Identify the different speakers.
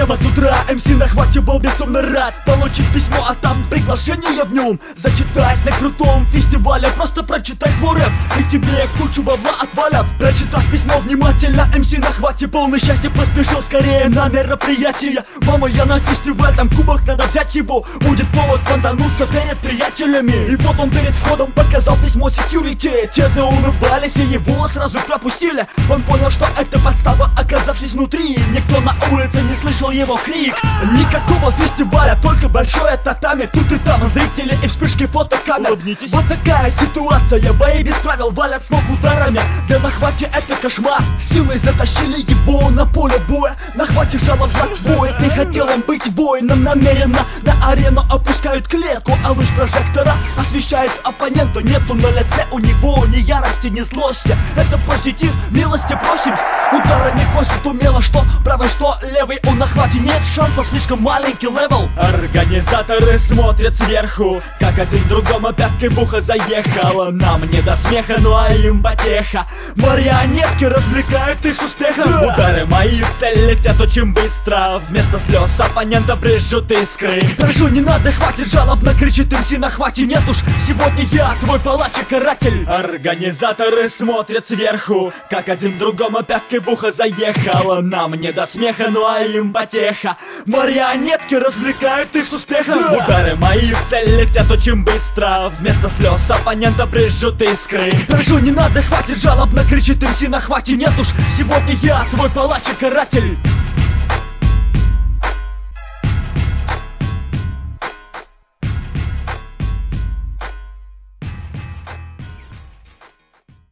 Speaker 1: Прямо с утра МС на хвате был безумно рад получить письмо, а там приглашение в нем зачитать на крутом фестивале. Просто прочитай свой рэп, и тебе кучу бабла отвалят. Прочитав письмо внимательно, МС на хвате полный счастья поспешил скорее на мероприятие. Мама, я на фестиваль, там кубок, надо взять его. Будет повод фонтануться перед приятелями. И вот он перед входом показал письмо секьюрити. Те заулыбались и его сразу пропустили. Он понял, что это подстава, оказавшись внутри. Никто на улице не слышал его крик. Никакого фестиваля, только большое татами. Тут и там зрители и вспышки фотокамер. Улыбнитесь. Вот такая ситуация, бои без правил валят с ног ударами. Да на хвате это кошмар. Силой затащили его на поле боя. На хвате жалоб знак боя. Не хотел он быть воином намеренно. На арену опускают клетку, а луч прожектора освещает оппонента. Нету на лице у него ни ярости, ни злости. Это позитив, милости просим. Ударами косит умело, что правый, что левый. Он на хвате, нет шансов, слишком маленький левел. Организаторы смотрят сверху, как один другому пяткой в ухо заехала. Нам не до смеха, ну а им потеха. Марионетки развлекают их успехом. Удары мои в цель летят очень быстро. Вместо слез оппонента брызжут искры. Прошу, не надо, хватит, жалобно кричит МС на хвате. Нет уж, сегодня я твой палач и каратель. Организаторы смотрят сверху, как один другому пяткой в ухо заехала. Нам не до смеха, ну а им потеха. Марионетки развлекают их с успехом. Удары мои в цель летят очень быстро. Вместо слез оппонента брызжут искры. Прошу, не надо, хватит, жалобно кричит МС на хвате. Нет уж, сегодня я твой палач и каратель.